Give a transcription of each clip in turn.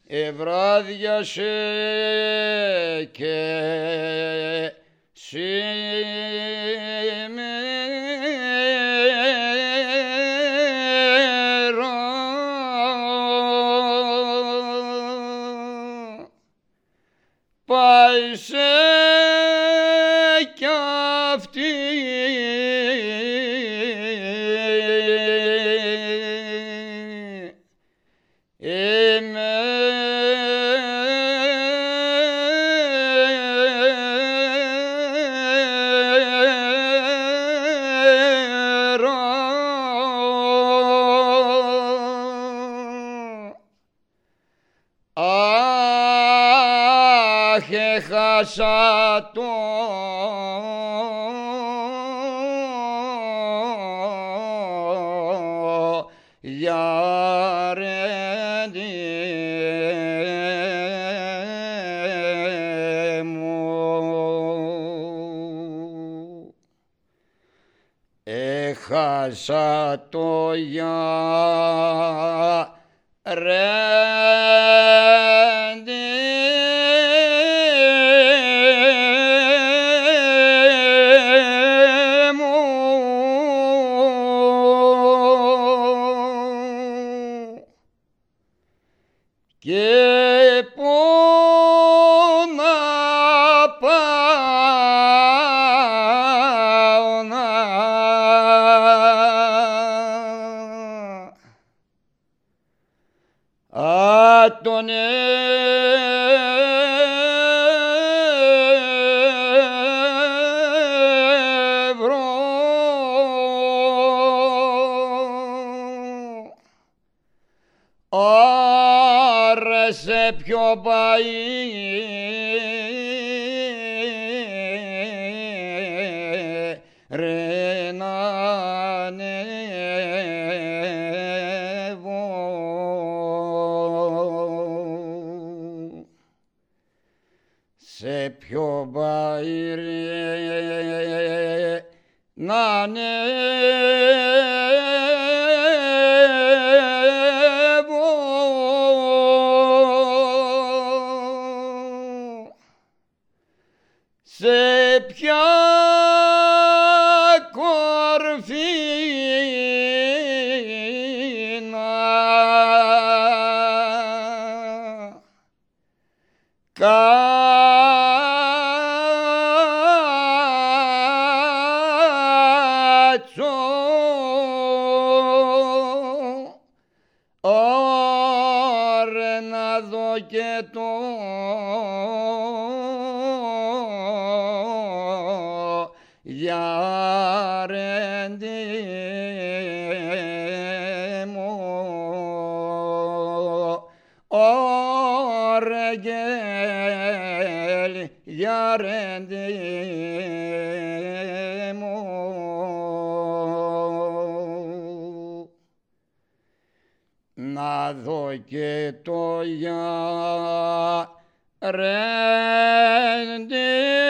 ευράδιασε και σήμερα πάει σε κι αυτή έχασα το γιαρέντι μου, έχασα το γιαρέντι και πού να πάω να τον ευρώ. Άρα σε ποιο πάει ρε να ανέβω, σε ποιο πάει ρε να σε ποια κορφή να κάτσω, ωρε να δω και το γιαρέντι μου, ωρε γέλ γιαρέντι μου, να δω και το γιαρέντι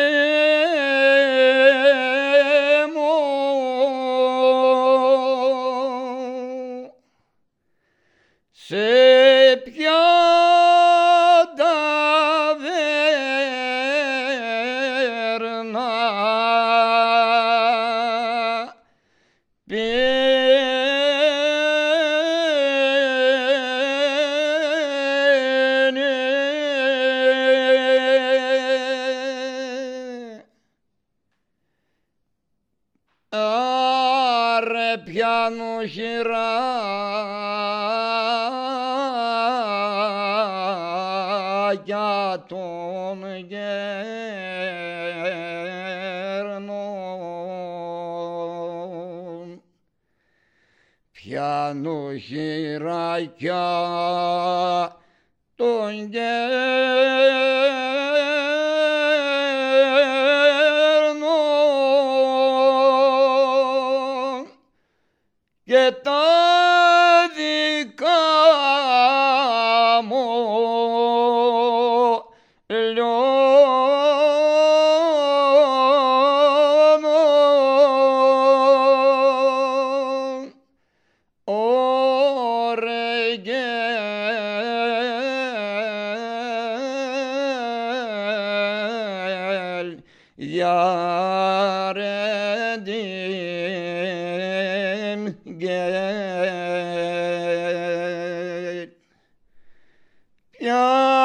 σε ποια ταβέρνα πίνει, άρε πιάνου χειράκια των γέρνων, πιάνου χειράκια των γέρνων και τα δικά μου λιώνω, ωρε γέλ yaredim gel. Ya